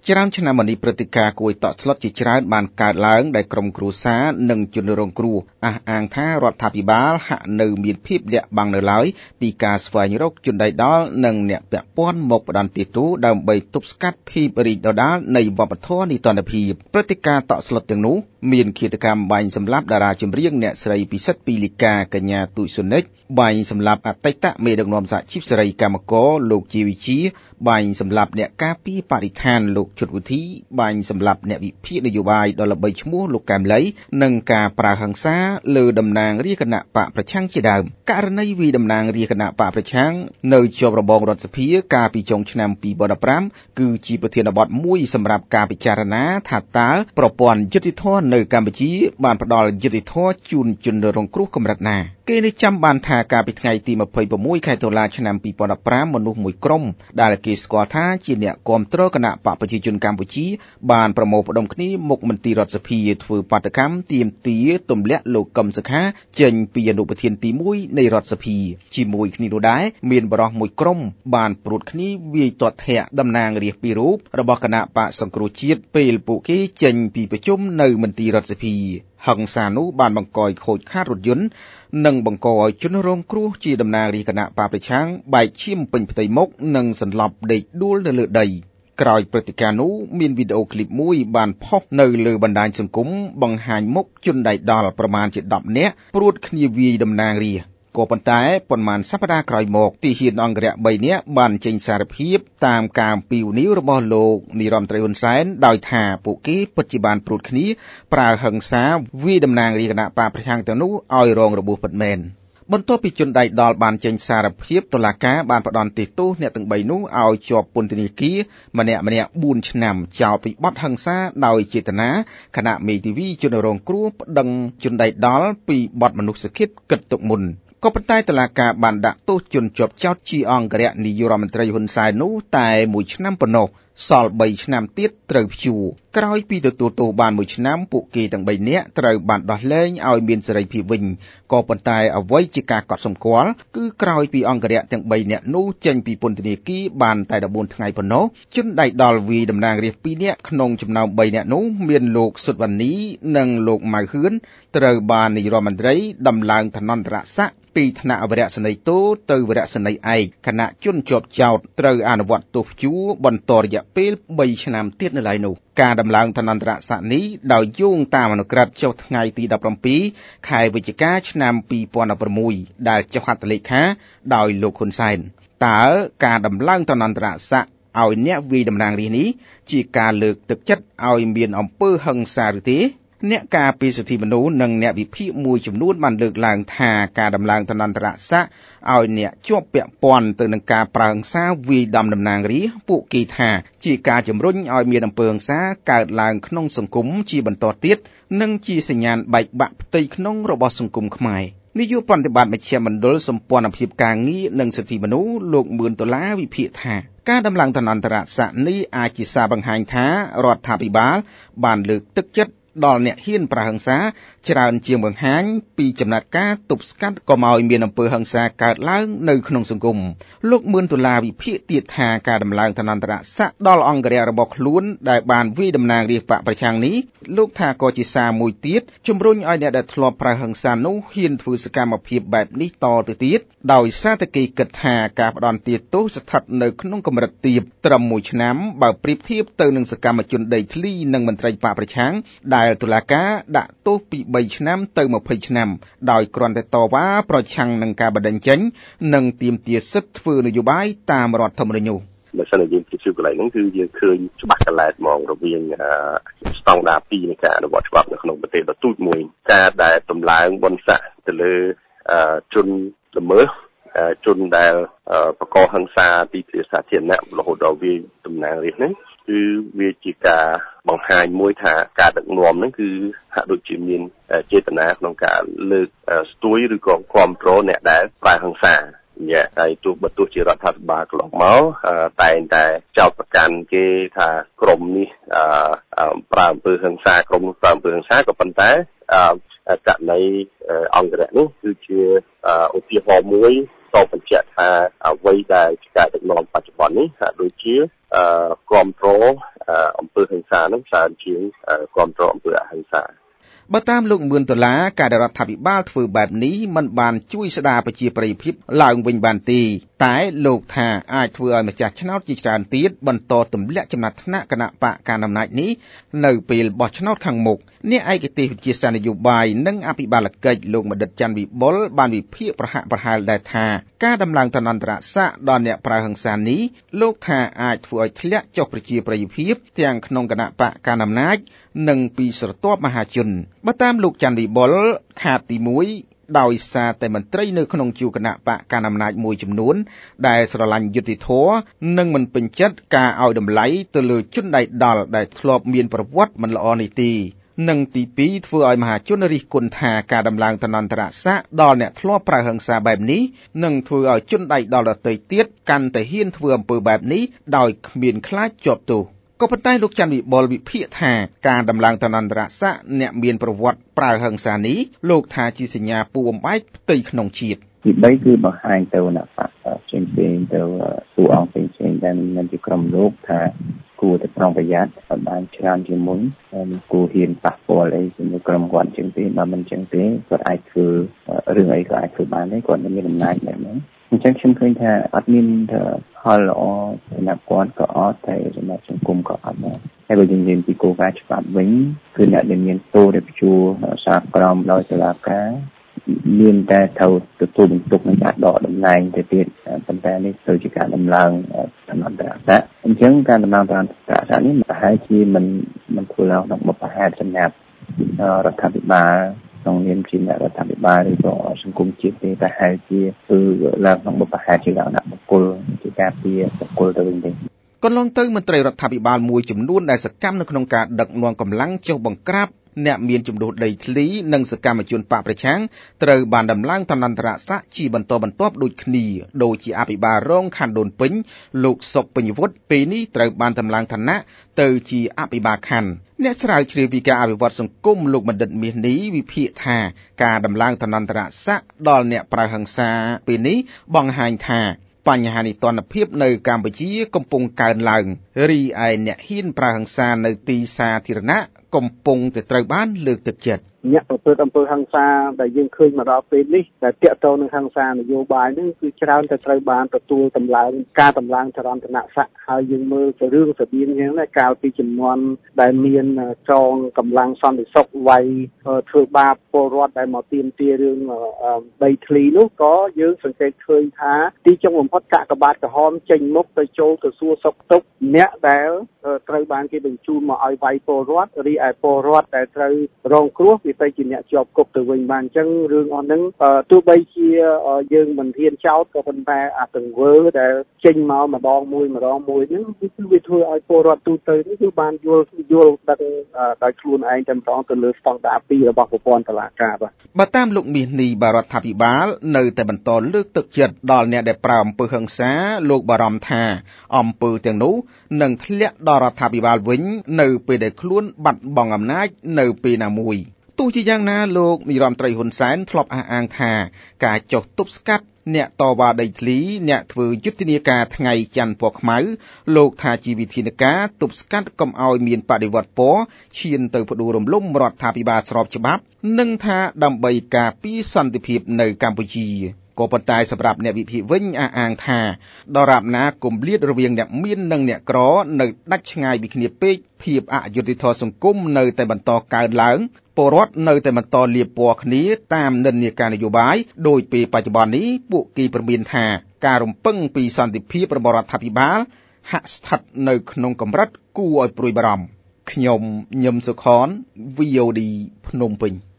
ច្រើនឆ្នាំមកនេះព្រឹត្តិការណ៍គួរឲ្យតក់ស្លុតជាច្រើនបានកើតឡើងដែលក្រុមគ្រួសារនិងជនរងគ្រោះអះអាងថារដ្ឋាភិបាលហាក់នៅមានភាពលាក់បាំងនៅឡើយពីការស្វែងរកជនដៃដល់និងអ្នកពាក់ព័ន្ធមកផ្ដន្ទាទោសដើម្បីទប់ស្កាត់ភាពរីកដុះដាលនៃវប្បធម៌នីតិរដ្ឋភាពព្រឹត្តិការណ៍តក់ស្លុតទាំងនោះមានឃាតកម្មបាញ់សម្លាប់តារាចម្រៀងអ្នកស្រីពិសិដ្ឋពីលីកាកញ្ញាទូចស៊ុនិចបាញ់សម្លាប់អតីតមេដឹកនាំសហជីពសេរីកម្មករលោកជាវិជាបាញ់សម្លាប់អ្នកការពារបរិស្ថានលោកជុតវិធីបាញ់សម្លាប់អ្នកវិភាគនយោបាយដ៏ល្បីឈ្មោះលោកកែមលីនិងការប្រើហិង្សាលើតំណាងរាជគណៈបកប្រឆាំងជាដើមករណីវាយតំណាងរាជគណៈបកប្រឆាំងនៅជាប់របងរដ្ឋសភាកាលពីចុងឆ្នាំ2015គឺជាប្រធានបទមួយសម្រាប់ការពិចារណាថាតើប្រព័ន្ធយុតិធម៌នៅកម្ពុជាបានផ្ដល់យុត្តិធម៌ជូនជនរងគ្រោះកម្រិតណាគេនេះចាំបានថាកាលពីថ្ងៃទី26ខែតុលាឆ្នាំ2015មនុស្សមួយក្រុមដែលគេស្គាល់ថាជាអ្នកគាំទ្រគណៈបកប្រជាជនកម្ពុជាបានប្រមូលផ្ដុំគ្នាមុខមន្ទីររដ្ឋសភាធ្វើបាតកម្មទាមទារទម្លាក់លោកកឹមសុខាចេញពីអនុប្រធានទី1នៃរដ្ឋសភាជាមួយគ្នានោះដែរមានបរិសុទ្ធមួយក្រុមបានព្រួតគ្នាវាយទាត់ធាក់តំណាងរាស្ត្រពីររូបរបស់គណៈបកសង្គ្រោះជាតិពេលពួកគេចេញពីប្រជុំនៅមន្ទីររដ្ឋសភាហិង្សានោះបានបង្កឲ្យខូចខាតរថយន្តនិងបង្កឲ្យជនរងគ្រោះជាតំណាងរាជគណៈបកប្រឆាំងបែកឈាមពេញផ្ទៃមុខនិងសន្លប់ដេកដួលនៅលើដីក្រោយព្រឹត្តិការណ៍នោះមានវីដេអូឃ្លីបមួយបានផុសនៅលើបណ្ដាញសង្គមបង្ហាញមុខជនដៃដល់ប្រមាណជា10នាក់ព្រួតគ្នាវាយតំណាងរាស្ត្រក៏ប៉ុន្តែប៉ុន្មានសប្តាហ៍ក្រោយមកទាហានអង្គរៈ3នាក់បានចេញសារភាពតាមការអំពាវនាវរបស់លោកនាយរដ្ឋមន្ត្រីហ៊ុនសែនដោយថាពួកគេពិតជាបានព្រួតគ្នាប្រើហិង្សាវាយតំណាងរាជគណៈបកប្រឆាំងទាំងនោះឲ្យរងរបួសពិតមែនបន្ទាប់ពីជនដៃដល់បានចេញសារភាពតុលាការបានផ្ដន្ទាទោសអ្នកទាំង3នោះឲ្យជាប់ពន្ធនាគារម្នាក់4ឆ្នាំចោទពីបទហិង្សាដោយចេតនាគណៈមេធាវីជនរងគ្រោះប្តឹងជនដៃដល់ពីបទមនុស្សឃាតគិតទុកមុនក៏ប៉ុន្តែតុលាការបានដាក់ទោសជនជាប់ចោទជាអង្គរៈនាយករដ្ឋមន្ត្រីហ៊ុនសែននោះតែ1ឆ្នាំប៉ុណ្ណោះសល់3ឆ្នាំទៀតត្រូវព្យួរក្រោយពីទទួលទោសបាន1ឆ្នាំពួកគេទាំង3នាក់ត្រូវបានដោះលែងឲ្យមានសេរីភាពវិញក៏ប៉ុន្តែអ្វីជាការកត់សម្គាល់គឺក្រោយពីអង្គរៈទាំង3នាក់នោះចេញពីពន្ធនាគារបានតែ14ថ្ងៃប៉ុណ្ណោះជនដៃដល់វាយតំណាងរាស្ត្រ2នាក់ក្នុងចំណោម3នាក់នោះមានលោកសុតវណ្ណីនិងលោកម៉ៅហឿនត្រូវបាននាយរដ្ឋមន្ត្រីដំឡើងឋានន្តរស័ក្តិពីថ្នាក់វរៈសេនីយ៍តូទៅវរៈសេនីយ៍ឯកគណៈជនជាប់ចោទត្រូវអនុវត្តទោសព្យួរបន្តរយៈពេល3ឆ្នាំទៀតនៅឡើយនោះការដំឡើងឋានន្តរស័ក្តិនេះដោយយោងតាមអនុក្រឹត្យចុះថ្ងៃទី17ខែវិច្ឆិកាឆ្នាំ2016ដែលចុះហត្ថលេខាដោយលោកហ៊ុនសែនតើការដំឡើងឋានន្តរស័ក្តិឲ្យអ្នកវាយតំណាងរាស្ត្រនេះជាការលើកទឹកចិត្តឲ្យមានអំពើហិង្សាឬទេអ្នកការពារសិទ្ធិមនុស្សនិងអ្នកវិភាគមួយចំនួនបានលើកឡើងថាការដំឡើងឋានន្តរស័ក្តិឲ្យអ្នកជាប់ពាក់ព័ន្ធទៅនឹងការប្រើហិង្សាវាយដំតំណាងរាស្ត្រពួកគេថាជាការជំរុញឲ្យមានអំពើហិង្សាកើតឡើងក្នុងសង្គមជាបន្តទៀតនិងជាសញ្ញាណបែកបាក់ផ្ទៃក្នុងរបស់សង្គមខ្មែរនាយកប្រតិបត្តិមជ្ឈមណ្ឌលសម្ព័ន្ធភាពការងារនិងសិទ្ធិមនុស្សលោកមឿនដុល្លារវិភាគថាការដំឡើងឋានន្តរស័ក្តិនេះអាចជាសារបង្ហាញថារដ្ឋាភិបាលបានលើកទឹកចិត្តដល់អ្នកហ៊ានប្រើហិង្សាច្រើនជាងបង្ហាញពីចំណាត់ការទប់ស្កាត់កុំឲ្យមានអំពើហិង្សាកើតឡើងនៅក្នុងសង្គមលោកមឿនដុល្លារវិភាគទៀតថាការដំឡើងឋានន្តរស័ក្តិដល់អង្គរៈរបស់ខ្លួនដែលបានវាយតំណាងរាស្ត្របកប្រឆាំងនេះលោកថាក៏ជាសារមួយទៀតជំរុញឲ្យអ្នកដែលធ្លាប់ប្រើហិង្សានោះហ៊ានធ្វើសកម្មភាពបែបនេះតទៅទៀតដោយសារតែគេគិតថាការផ្ដន្ទាទោសស្ថិតនៅក្នុងកម្រិតទាបត្រឹម1ឆ្នាំបើប្រៀបធៀបទៅនឹងសកម្មជនដីធ្លីនិងមន្ត្រីបកប្រឆាំងដែលតុលាការដាក់ទោសពី3ឆ្នាំទៅ20ឆ្នាំដោយគ្រាន់តែតវ៉ាប្រឆាំងនឹងការបណ្តេញចេញនិងទាមទារសិទ្ធិធ្វើនយោបាយតាមរដ្ឋធម្មនុញ្ញនោះបើសិនជាយើងព្រៀបធៀបកន្លែងហ្នឹងគឺយើងឃើញច្បាស់កន្លែងហ្មងរវាងស្តង់ដារ2នៃការអនុវត្តច្បាប់នៅក្នុងប្រទេសដ៏ទូចមួយការដែលតម្លើងបនស័ក្តិទៅលើជនល្មើសជនដែលបកកហិង្សាទីធ្លាសាធារណៈរហូតដល់វាតំណាងរាស្ត្រហ្នឹងគឺវាជាការបង្ហាញមួយថាការដឹកនាំហ្នឹងគឺហាក់ដូចជាមានចេតនាក្នុងការលើកស្ទួយឬក៏គ្រប់គ្រងអ្នកដែលប្រើហិង្សាហើយបើទោះជារដ្ឋាភិបាលកន្លងមកតែងតែចោទប្រកាន់គេថាក្រមនេះប្រើអំពើហិង្សាក្រមនោះប្រើអំពើហិង្សាក៏ប៉ុន្តែករណីអង្គរៈនេះគឺជាឧទាហរណ៍មួយសបន្តបញ្ជាក់ថាអ្វីដែលជាការដឹកនាំបច្ចុប្បន្ននេះហាក់ដូចជាគ្រប់គ្រងអំពើហិង្សានឹងច្រើនជាងគ្រប់គ្រងអំពើអហិង្សាបើតាមលោកមឿនដុល្លារការដែលរដ្ឋាភិបាលធ្វើបែបនេះមិនបានជួយស្ដារប្រជាប្រិយភាពឡើងវិញបានទេតែលោកថាអាចធ្វើឲ្យម្ចាស់ឆ្នោតជាច្រើនទៀតបន្តទម្លាក់ចំណាត់ថ្នាក់គណៈបកកណ្ដាលអំណាចនេះនៅពេលបោះឆ្នោតខាងមុខអ្នកឯកទេសវិទ្យាសាស្ត្រនយោបាយនិងអភិបាលកិច្ចលោកបណ្ឌិតច័ន្ទវិបុលបានវិភាគប្រហាក់ប្រហែលដែរថាការដំឡើងឋានន្តរស័ក្តិដល់អ្នកប្រើហិង្សានេះលោកថាអាចធ្វើឲ្យធ្លាក់ចុះប្រជាប្រិយភាពទាំងក្នុងគណៈបកកណ្ដាលអំណាចនិងពីស្រទាប់មហាជនបើតាមលោកច័ន្ទវិបុលខាតទី1ដោយសារតែមន្ត្រីនៅក្នុងជួរគណៈបកកណ្ដាលអំណាចមួយចំនួនដែលស្រឡាញ់យុត្តិធម៌និងមិនពេញចិត្តការឲ្យតម្លៃទៅលើជនដៃដល់ដែលធ្លាប់មានប្រវត្តិមិនល្អនេះទេនិងទី2ធ្វើឲ្យមហាជនរិះគន់ថាការដំឡើងឋានន្តរស័ក្តិដល់អ្នកធ្លាប់ប្រើហិង្សាបែបនេះនឹងធ្វើឲ្យជនដៃដល់ដទៃទៀតកាន់តែហ៊ានធ្វើអំពើបែបនេះដោយគ្មានខ្លាចជាប់ទោសក៏ប៉ុន្តែលោកច័ន្ទវិបុលវិភាគថាការដំឡើងឋានន្តរស័ក្តិអ្នកមានប្រវត្តិប្រើហិង្សានេះលោកថាជាសញ្ញាពូបំបែកផ្ទៃក្នុងជាតិទី3គឺបង្ហាញទៅអ្នកបកផ្សេងៗទៅតួអង្គផ្សេងៗដែលមិនជាក្រុមលោកថាគួរតែប្រុងប្រយ័ត្នឲ្យបានច្រើនជាងមុនគួរហ៊ានប៉ះពាល់អីជាមួយក្រុមគាត់ជាងទេបើមិនចឹងទេគាត់អាចធ្វើរឿងអីក៏អាចធ្វើបានដែរគាត់មានអំណាចដែរហ្នឹងអញ្ចឹងខ្ញុំឃើញថាអត់មានផលល្អសម្រាប់គាត់ក៏អត់តែសម្រាប់សង្គមក៏អត់ដែរហើយបើយើងនិយាយពីគោលការណ៍ច្បាប់វិញគឺអ្នកដែលមានទោសដែលព្យួរសារក្រមដោយតុលាការមានតែត្រូវទទួលបន្ទុកនឹងការដកតំណែងទៅទៀតប៉ុន្តែនេះទៅជាការដំឡើងឋានន្តរស័ក្តិអញ្ចឹងការដំឡើងឋានន្តរស័ក្តិនេះប្រហែលជាមិនធ្វើឡើងក្នុងបបហេតុសម្រាប់រដ្ឋាភិបាលក្នុងនាមជាអ្នករដ្ឋាភិបាលឬក៏សង្គមជាតិទេតែហេតុជាគឺឡើងក្នុងបបហេតុជាលក្ខណៈបុគ្គលជាការពារបុគ្គលទៅវិញទេកន្លងទៅមន្ត្រីរដ្ឋាភិបាលមួយចំនួនដែលសកម្មនៅក្នុងការដឹកនាំកម្លាំងចុះបង្ក្រាបអ្នកមានចំនួនដីធ្លីនិងសកម្មជនបកប្រឆាំងត្រូវបានដំឡើងឋានន្តរស័ក្តិជាបន្តបន្ទាប់ដូចគ្នាដូចជាអភិបាលរងខណ្ឌដូនពេញលោកសុកពេញវុឌ្ឍពេលនេះត្រូវបានដំឡើងឋានៈទៅជាអភិបាលខណ្ឌអ្នកស្រាវជ្រាវពីការអភិវឌ្ឍសង្គមលោកបណ្ឌិតមាសនេះវិភាគថាការដំឡើងឋានន្តរស័ក្តិដល់អ្នកប្រើហិង្សាពេលនេះបង្ហាញថាបញ្ហានីតិរដ្ឋភាពនៅកម្ពុជាកំពុងកើនឡើងរីឯអ្នកហ៊ានប្រើហិង្សានៅទីសាធារណៈកំពុងតែត្រូវបានលើកទឹកចិត្តអ្នកប្រព្រឹត្តអំពើហិង្សាដែលយើងឃើញមកដល់ពេលនេះដែលតាក់ទងនឹងហិង្សានយោបាយនេះគឺច្រើនតែត្រូវបានទទួលតម្លើងការតម្លើងចរន្តនៈស័ក្តិហើយយើងមើលទៅរឿងស្បៀងយ៉ាងណាកាលពីចំនួនដែលមានចងកម្លាំងសន្តិសុខវាយធ្វើបាបពលរដ្ឋដែលមកទាមទាររឿងដីធ្លីនោះក៏យើងសង្កេតឃើញថាទីចុងបំផុតកាកបាទក្រហមចេញមុខទៅចូលទៅសួរសុខទុក្ខអ្នកដែលត្រូវបានគេបញ្ជូនមកឲ្យវាយពលរដ្ឋរីឯពលរដ្ឋដែលត្រូវរងគ្រោះទៅជាអ្នកជាប់គុកទៅវិញបានអញ្ចឹងរឿងអស់ហ្នឹងទោះបីជាយើងមិនហ៊ានចោទក៏ប៉ុន្តែអាទង្វើដែលចេញមកម្ដងមួយហ្នឹងគឺវាធ្វើឲ្យពលរដ្ឋទូទៅនេះគឺបានយល់ដឹងដោយខ្លួនឯងតែម្ដងទៅលើស្តង់ដារ2របស់ប្រព័ន្ធតុលាការបាទបើតាមលោកមាសនេះបារដ្ឋាភិបាលនៅតែបន្តលើកទឹកចិត្តដល់អ្នកដែលប្រើអំពើហិង្សាលោកបារម្ភថាអំពើទាំងនោះនឹងធ្លាក់ដល់រដ្ឋាភិបាលវិញនៅពេលដែលខ្លួនបាត់បង់អំណាចនៅពេលណាមួយទោះជាយ៉ាងណាលោកនាយរដ្ឋមន្ត្រីហ៊ុនសែនធ្លាប់អះអាងថាការចុះទប់ស្កាត់អ្នកតវ៉ាដីធ្លីអ្នកធ្វើយុទ្ធនាការថ្ងៃច័ន្ទពណ៌ខ្មៅលោកថាជាវិធានការទប់ស្កាត់កុំឲ្យមានបដិវត្តពណ៌ឈានទៅផ្ដួលរំលំរដ្ឋាភិបាលស្របច្បាប់និងថាដើម្បីការពារសន្តិភាពនៅកម្ពុជាក៏ប៉ុន្តែសម្រាប់អ្នកវិភាគវិញអះអាងថាដរាបណាគម្លាតរវាងអ្នកមាននិងអ្នកក្រនៅដាច់ឆ្ងាយពីគ្នាពេកភាពអយុត្តិធម៌សង្គមនៅតែបន្តកើនឡើងពលរដ្ឋនៅតែបន្តលាបពណ៌គ្នាតាមនិន្នាការនយោបាយដោយពេលបច្ចុប្បន្ននេះពួកគេព្រមានថាការរំពឹងពីសន្តិភាពរបស់រដ្ឋាភិបាលហាក់ស្ថិតនៅក្នុងកម្រិតគួរឲ្យព្រួយបារម្ភខ្ញុំញឹមសុខន VOD ភ្នំពេញ